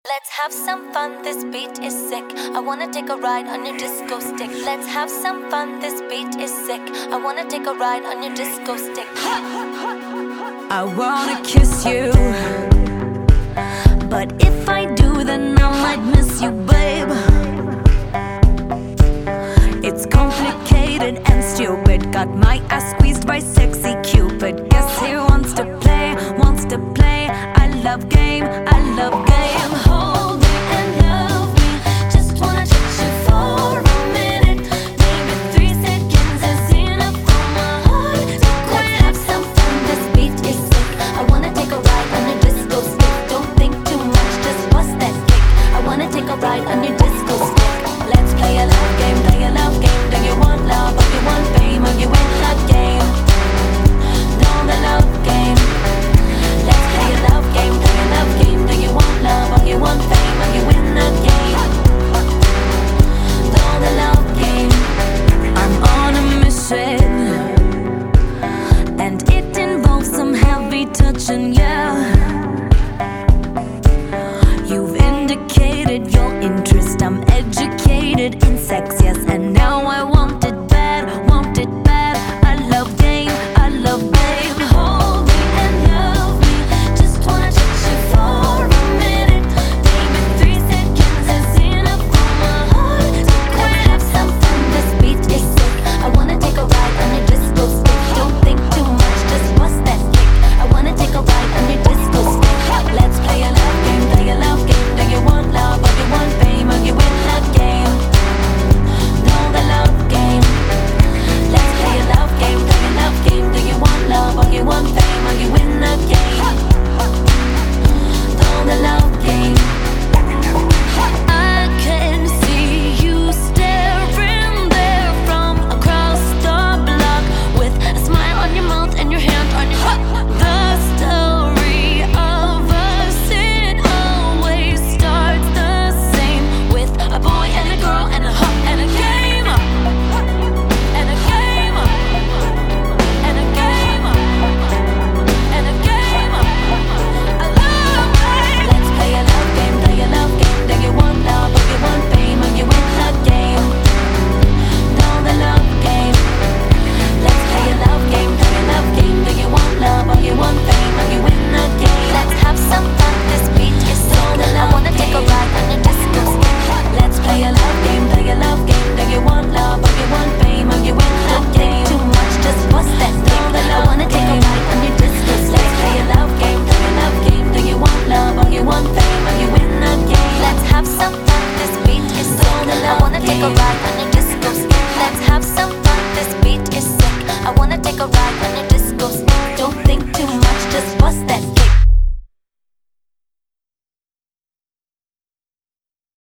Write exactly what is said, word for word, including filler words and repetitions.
Let's have some fun, this beat is sick. I wanna take a ride on your disco stick. Let's have some fun, this beat is sick. I wanna take a ride on your disco stick. I wanna kiss you, but if I do, then I might miss you, babe. It's complicated and stupid. Got my ass squeezed by sexy Cupid. Guess he wants to play, wants to play. I love game, I love game. Hold me and love me. Just wanna touch you for a minute. Maybe three seconds is enough for my heart to quit. Let's have some fun, this beat is sick. I wanna take a ride on your disco stick. Don't think too much, just bust that kick. I wanna take a ride on your disco stick. Let's play a love game, play a love game. Do you want love or you want fame? Or you win the game? Know the love game. Let's play a love game, play a love game. Do you want love or you want fame? Or you win the game? Know the love game. I'm on a mission, and it involves some heavy touching, yeah. You've indicated your interest. I'm educated in sex, yes, and now I want it bad, want it bad. I love game, I love game. Hold me and love me. Just wanna touch you for a minute. Maybe three seconds is enough for my heart to quit. Let's have some fun, this beat is sick. I wanna take a ride on your disco stick. Don't think too much, just bust that kick. I wanna take a ride on your disco stick. Let's play a love game, play a love game. Do you want love or you want fame? Or you win the game? Know the love game. Let's play a love game, play a love game. Do you want love or you want fame? Or you win the game? Know the love game. I can see you staring there from across the block, with a smile on your mouth and your hand on your heart. The story of us, it always starts the same, with a boy and a girl and a hug and a game, and a game, and a game, and a game. I love it. Let's play a love game, play a love game. Do you want love or you want fame? Or you win the game? Know the love game. Let's play a love game, play a love game. Do you want love or you want fame? Or you win the game? Let's have some fun, this beat is so good. I wanna take a ride on your disco stick. Let's play a love game, play a love game. Do you want love or you want fame? Or you win the game? Too much, just bust that kick. I wanna take a ride on your disco stick. Let's play a love game, play a love game. Do you want love or you want fame? Or you win the game? Let's have some fun, this beat is so good. I wanna take a ride on your disco stick. Let's have some fun, this beat is sick. I wanna take a ride on